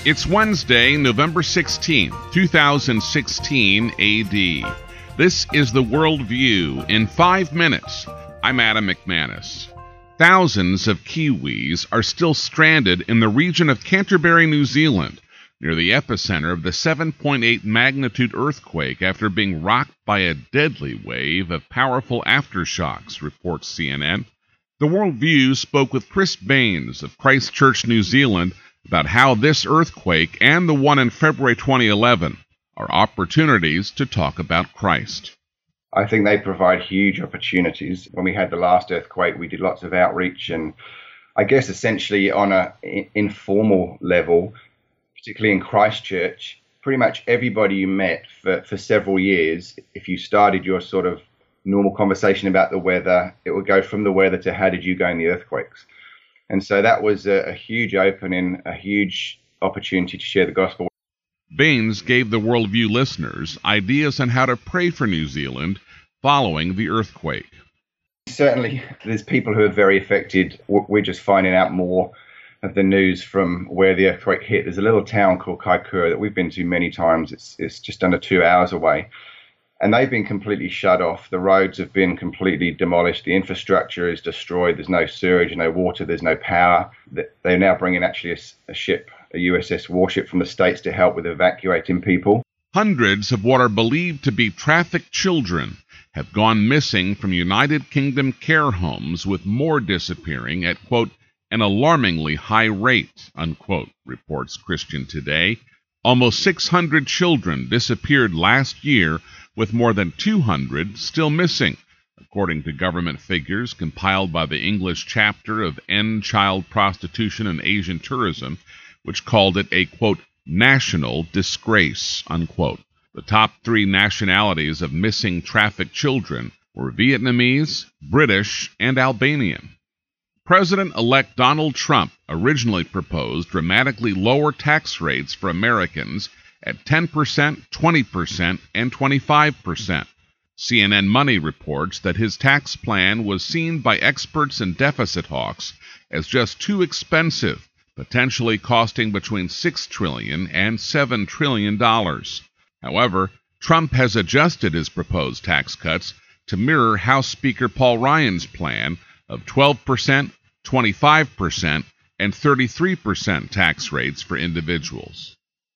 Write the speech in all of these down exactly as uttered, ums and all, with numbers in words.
It's Wednesday, November sixteenth, two thousand sixteen A D. This is the World View in five minutes. I'm Adam McManus. Thousands of Kiwis are still stranded in the region of Canterbury, New Zealand, near the epicenter of the seven point eight magnitude earthquake after being rocked by a deadly wave of powerful aftershocks, reports C N N. The World View spoke with Chris Baines of Christchurch, New Zealand, about how this earthquake and the one in February twenty eleven are opportunities to talk about Christ. I think they provide huge opportunities. When we had the last earthquake, we did lots of outreach, and I guess essentially on an informal level, particularly in Christchurch, pretty much everybody you met for, for several years, if you started your sort of normal conversation about the weather, it would go from the weather to how did you go in the earthquakes. And so that was a, a huge opening, a huge opportunity to share the gospel. Baines gave the Worldview listeners ideas on how to pray for New Zealand following the earthquake. Certainly, there's people who are very affected. We're just finding out more of the news from where the earthquake hit. There's a little town called Kaikoura that we've been to many times. It's, it's just under two hours away. And they've been completely shut off. The roads have been completely demolished. The infrastructure is destroyed. There's no sewage, no water, there's no power. They're now bringing actually a, a ship, a U S S warship from the States to help with evacuating people. Hundreds of what are believed to be trafficked children have gone missing from United Kingdom care homes, with more disappearing at, quote, an alarmingly high rate, unquote, reports Christian Today. Almost six hundred children disappeared last year, with more than two hundred still missing, according to government figures compiled by the English chapter of End Child Prostitution and Asian Tourism, which called it a, quote, national disgrace, unquote. The top three nationalities of missing trafficked children were Vietnamese, British, and Albanian. President-elect Donald Trump originally proposed dramatically lower tax rates for Americans at ten percent, twenty percent, and twenty-five percent. C N N Money reports that his tax plan was seen by experts and deficit hawks as just too expensive, potentially costing between six trillion dollars and seven trillion dollars. However, Trump has adjusted his proposed tax cuts to mirror House Speaker Paul Ryan's plan of twelve percent, twenty-five percent, and thirty-three percent tax rates for individuals.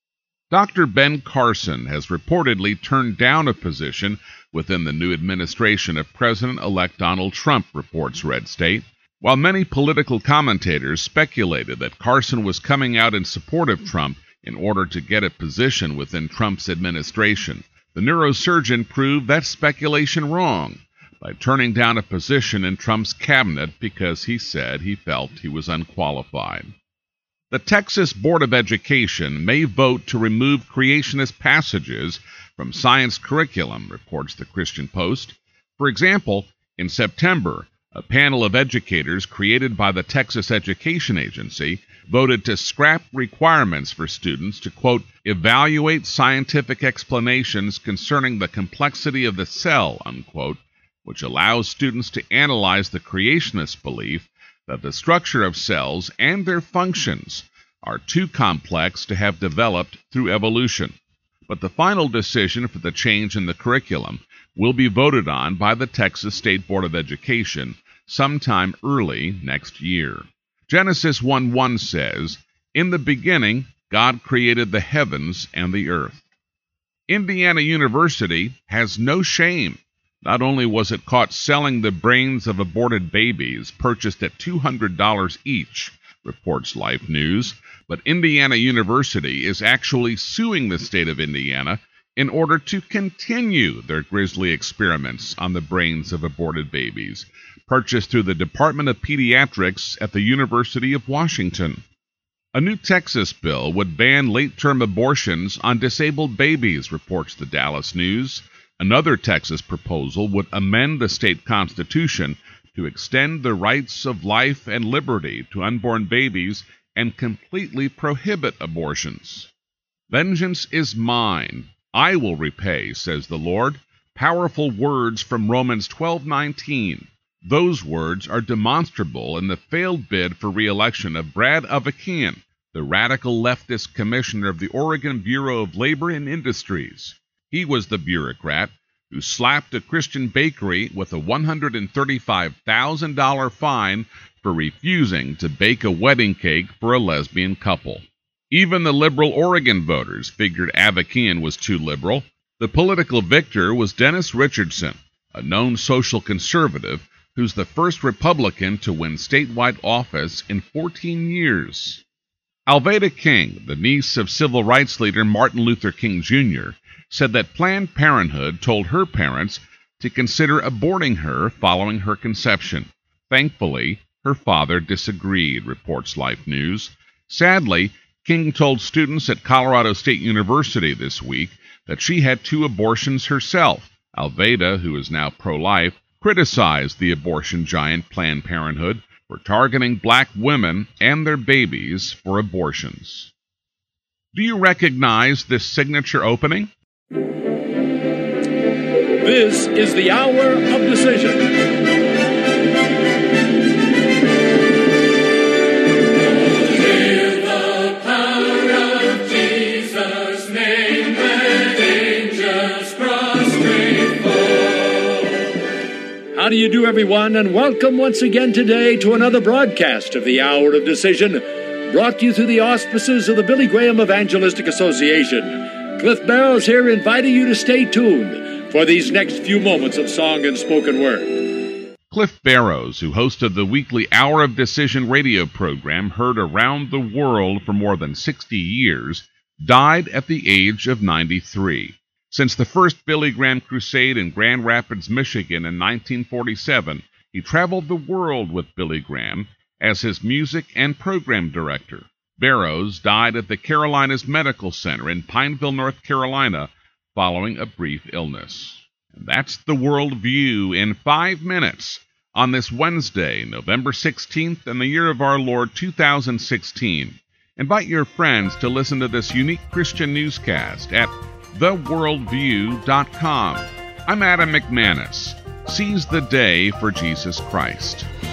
Doctor Ben Carson has reportedly turned down a position within the new administration of President-elect Donald Trump, reports Red State. While many political commentators speculated that Carson was coming out in support of Trump in order to get a position within Trump's administration, the neurosurgeon proved that speculation wrong by turning down a position in Trump's cabinet because he said he felt he was unqualified. The Texas Board of Education may vote to remove creationist passages from science curriculum, reports the Christian Post. For example, in September, a panel of educators created by the Texas Education Agency voted to scrap requirements for students to, quote, evaluate scientific explanations concerning the complexity of the cell, unquote, which allows students to analyze the creationist belief that the structure of cells and their functions are too complex to have developed through evolution. But the final decision for the change in the curriculum will be voted on by the Texas State Board of Education sometime early next year. Genesis one one says, "In the beginning, God created the heavens and the earth." Indiana University has no shame. Not only was it caught selling the brains of aborted babies purchased at two hundred dollars each, reports Life News, but Indiana University is actually suing the state of Indiana in order to continue their grisly experiments on the brains of aborted babies, purchased through the Department of Pediatrics at the University of Washington. A new Texas bill would ban late-term abortions on disabled babies, reports the Dallas News. Another Texas proposal would amend the state constitution to extend the rights of life and liberty to unborn babies and completely prohibit abortions. Vengeance is mine. I will repay, says the Lord. Powerful words from Romans twelve nineteen. Those words are demonstrable in the failed bid for re-election of Brad Avakian, the radical leftist commissioner of the Oregon Bureau of Labor and Industries. He was the bureaucrat who slapped a Christian bakery with a one hundred thirty-five thousand dollars fine for refusing to bake a wedding cake for a lesbian couple. Even the liberal Oregon voters figured Avakian was too liberal. The political victor was Dennis Richardson, a known social conservative who's the first Republican to win statewide office in fourteen years. Alveda King, the niece of civil rights leader Martin Luther King Junior, said that Planned Parenthood told her parents to consider aborting her following her conception. Thankfully, her father disagreed, reports Life News. Sadly, King told students at Colorado State University this week that she had two abortions herself. Alveda, who is now pro-life, criticized the abortion giant Planned Parenthood for targeting black women and their babies for abortions. Do you recognize this signature opening? This is the hour of decision. How do you do, everyone, and welcome once again today to another broadcast of the Hour of Decision, brought to you through the auspices of the Billy Graham Evangelistic Association. Cliff Barrows here, inviting you to stay tuned for these next few moments of song and spoken word. Cliff Barrows, who hosted the weekly Hour of Decision radio program heard around the world for more than sixty years, died at the age of ninety-three. Since the first Billy Graham crusade in Grand Rapids, Michigan in nineteen forty-seven, he traveled the world with Billy Graham as his music and program director. Barrows died at the Carolinas Medical Center in Pineville, North Carolina, following a brief illness. And that's the World View in five minutes on this Wednesday, November sixteenth, in the year of our Lord two thousand sixteen. Invite your friends to listen to this unique Christian newscast at the worldview dot com. I'm Adam McManus. Seize the day for Jesus Christ.